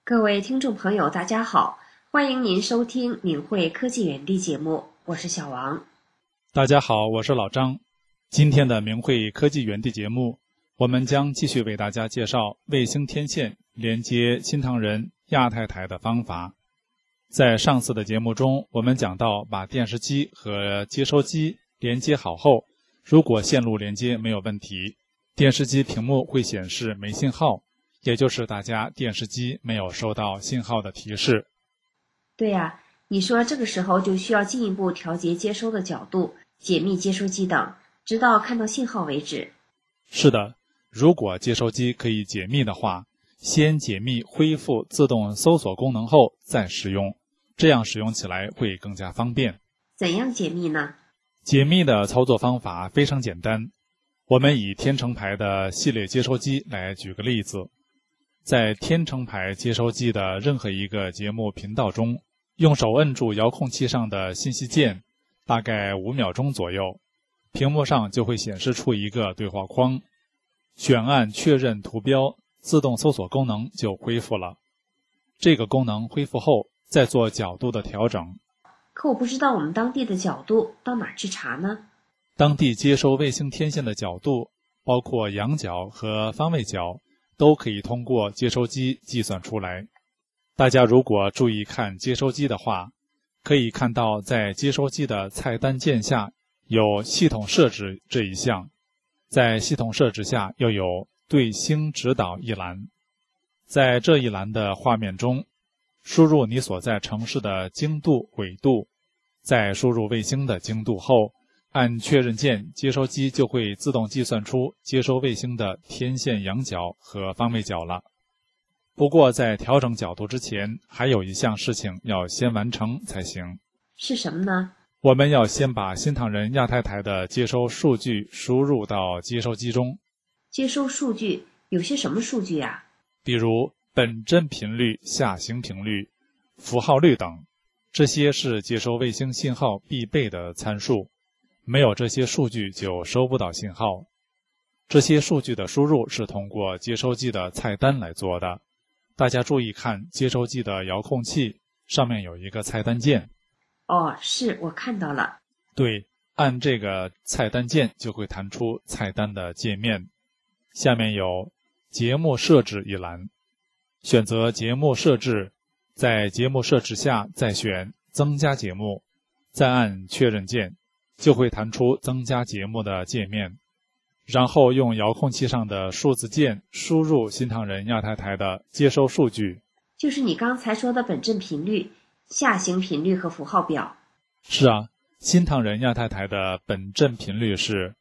各位听众朋友，大家好，欢迎您收听领会科技园地节目，我是小王。 大家好，我是老张。今天的明慧科技园地节目，我们将继续为大家介绍卫星天线连接新唐人亚太台的方法。在上次的节目中，我们讲到把电视机和接收机连接好后，如果线路连接没有问题，电视机屏幕会显示没信号，也就是大家电视机没有收到信号的提示。 对呀，你说这个时候就需要进一步调节接收的角度，解密接收机等，直到看到信号为止。 是的，如果接收机可以解密的话，先解密恢复自动搜索功能后再使用，这样使用起来会更加方便。 怎样解密呢？ 解密的操作方法非常简单，我们以天成牌的系列接收机来举个例子。在天成牌接收机的任何一个节目频道中，用手摁住遥控器上的信息键，大概5秒钟左右，屏幕上就会显示出一个对话框，选按确认图标，自动搜索功能就恢复了。这个功能恢复后，再做角度的调整。 可我不知道我们当地的角度到哪儿去查呢？ 当地接收卫星天线的角度，包括仰角和方位角，都可以通过接收机计算出来。大家如果注意看接收机的话，可以看到在接收机的菜单键下有系统设置这一项，在系统设置下又有对星指导一栏。在这一栏的画面中，输入你所在城市的经度、纬度，在输入卫星的经度后，按确认键，接收机就会自动计算出接收卫星的天线仰角和方位角了。不过在调整角度之前，还有一项事情要先完成才行。 是什么呢？ 我们要先把新唐人亚太台的接收数据输入到接收机中。 接收数据有些什么数据呀？ 比如本振频率、下行频率、符号率等，这些是接收卫星信号必备的参数。没有这些数据就收不到信号。这些数据的输入是通过接收机的菜单来做的。大家注意看接收机的遥控器，上面有一个菜单键。 哦，是，我看到了。 对，按这个菜单键就会弹出菜单的界面。下面有节目设置一栏，选择节目设置，在节目设置下再选增加节目，再按确认键，就会弹出增加节目的界面。然后用遥控器上的数字键输入新唐人亚太台的接收数据， 就是你刚才说的本振频率、下行频率和符号表。 是啊，新唐人亚太台的本振频率是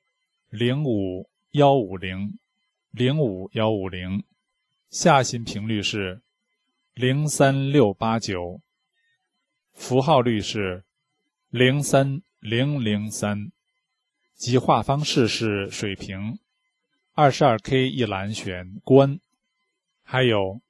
05150 05150，下行频率是03689，符号率是03003，极化方式是水平， 22K 一栏选关，还有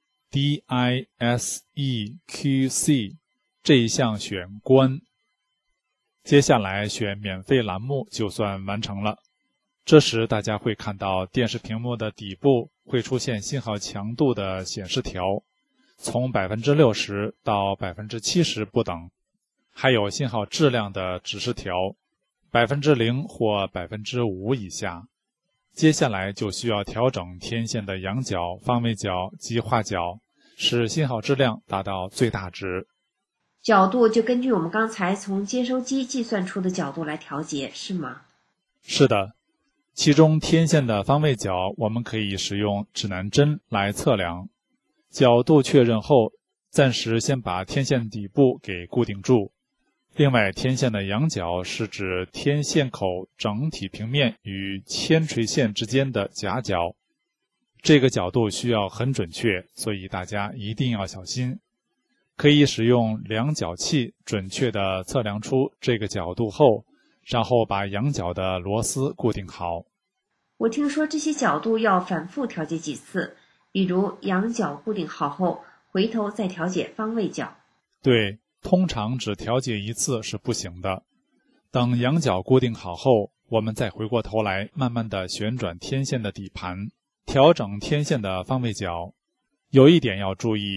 DISEQC 这一项选关。接下来选免费栏目就算完成了。这时大家会看到电视屏幕的底部会出现信号强度的显示条，从 60% 到 70% 不等，还有信号质量的指示条， 0% 或 5% 以下。接下来就需要调整天线的仰角、方位角、极化角，使信号质量达到最大值。 角度就根据我们刚才从接收机计算出的角度来调节，是吗？ 是的，其中天线的方位角我们可以使用指南针来测量。角度确认后，暂时先把天线底部给固定住。另外，天线的仰角是指天线口整体平面与铅垂线之间的夹角，这个角度需要很准确，所以大家一定要小心。可以使用量角器准确地测量出这个角度后，然后把仰角的螺丝固定好。 我听说这些角度要反复调节几次，比如仰角固定好后，回头再调节方位角。 对，通常只调节一次是不行的。等仰角固定好后，我们再回过头来慢慢地旋转天线的底盘，调整天线的方位角。有一点要注意，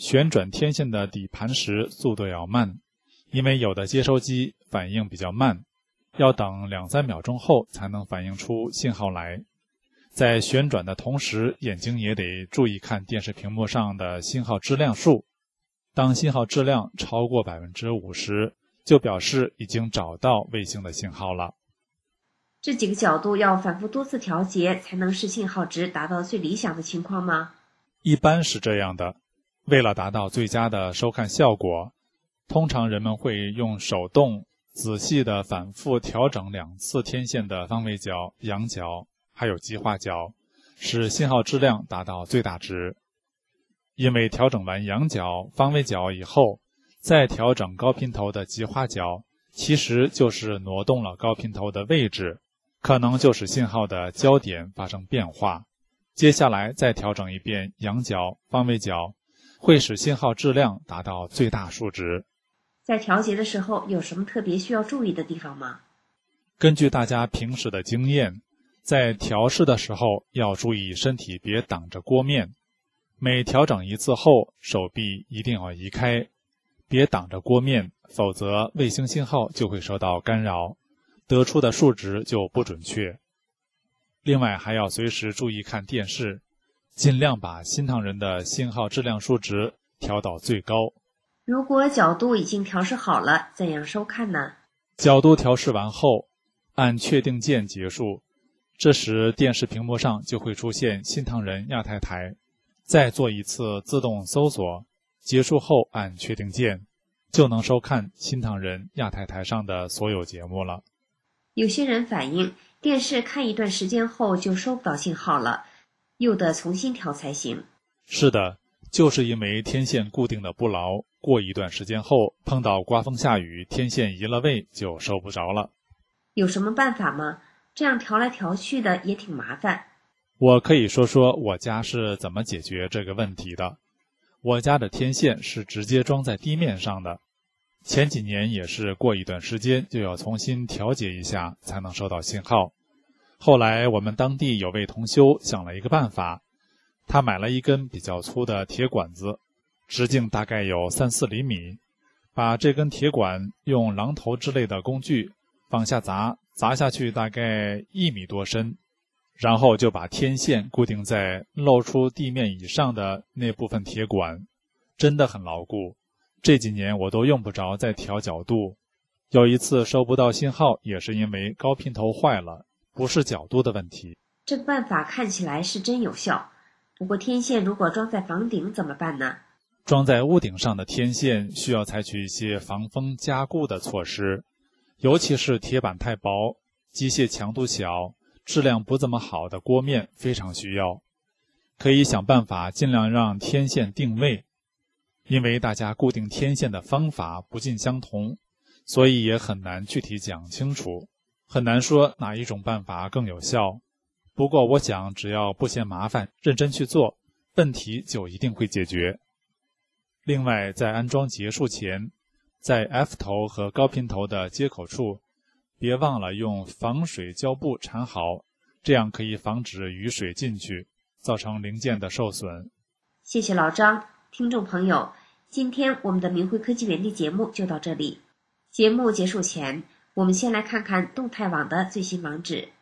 旋转天线的底盘时速度要慢，因为有的接收机反应比较慢，要等2-3秒钟后才能反映出信号来。在旋转的同时，眼睛也得注意看电视屏幕上的信号质量数。当信号质量超过 50%， 就表示已经找到卫星的信号了。 这几个角度要反复多次调节，才能使信号值达到最理想的情况吗？ 一般是这样的。为了达到最佳的收看效果，通常人们会用手动仔细地反复调整2次天线的方位角、仰角还有极化角，使信号质量达到最大值。因为调整完仰角、方位角以后，再调整高频头的极化角，其实就是挪动了高频头的位置，可能就使信号的焦点发生变化。接下来再调整一遍仰角、方位角，会使信号质量达到最大数值。 在调节的时候有什么特别需要注意的地方吗？ 根据大家平时的经验，在调试的时候要注意身体别挡着锅面，每调整一次后，手臂一定要移开，别挡着锅面，否则卫星信号就会受到干扰，得出的数值就不准确。另外还要随时注意看电视，尽量把心烫人的信号质量数值调到最高。 如果角度已经调试好了，怎样收看呢？ 角度调试完后，按确定键结束，这时电视屏幕上就会出现心烫人亚太台，再做一次自动搜索，结束后按确定键，就能收看心烫人亚太台上的所有节目了。 有些人反映电视看一段时间后就收不到信号了，又得重新调才行。 是的，就是因为天线固定的不牢，过一段时间后碰到刮风下雨，天线移了位就收不着了。 有什么办法吗？这样调来调去的也挺麻烦。 我可以说说我家是怎么解决这个问题的。我家的天线是直接装在地面上的，前几年也是过一段时间就要重新调节一下才能收到信号。后来我们当地有位同修想了一个办法，他买了一根比较粗的铁管子，直径大概有3-4厘米，把这根铁管用榔头之类的工具往下砸下去大概1米多深，然后就把天线固定在露出地面以上的那部分铁管，真的很牢固。这几年我都用不着再调角度。有一次收不到信号，也是因为高频头坏了，不是角度的问题。 这个办法看起来是真有效，不过天线如果装在房顶怎么办呢？ 装在屋顶上的天线需要采取一些防风加固的措施，尤其是铁板太薄、机械强度小、质量不这么好的锅面非常需要。可以想办法尽量让天线定位，因为大家固定天线的方法不尽相同，所以也很难具体讲清楚，很难说哪一种办法更有效。不过我想只要不嫌麻烦，认真去做，问题就一定会解决。另外，在安装结束前，在 F 头和高频头的接口处，别忘了用防水胶布缠好，这样可以防止雨水进去，造成零件的受损。 谢谢老张。听众朋友，今天我们的明慧科技园地节目就到这里。节目结束前，我们先来看看动态网的最新网址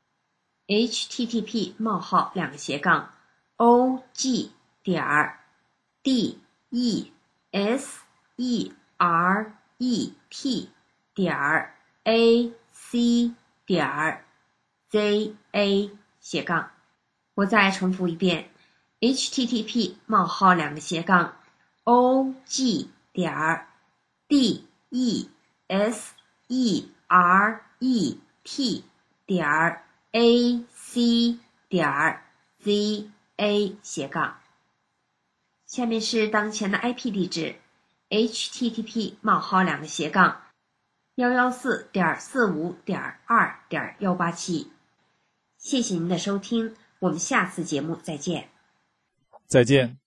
http://og.desert.ac.za。我再重复一遍 http://og.desert.ac.za。下面是当前的 IP 地址 http://114.45.2.187。谢谢您的收听，我们下次节目再见。 再见。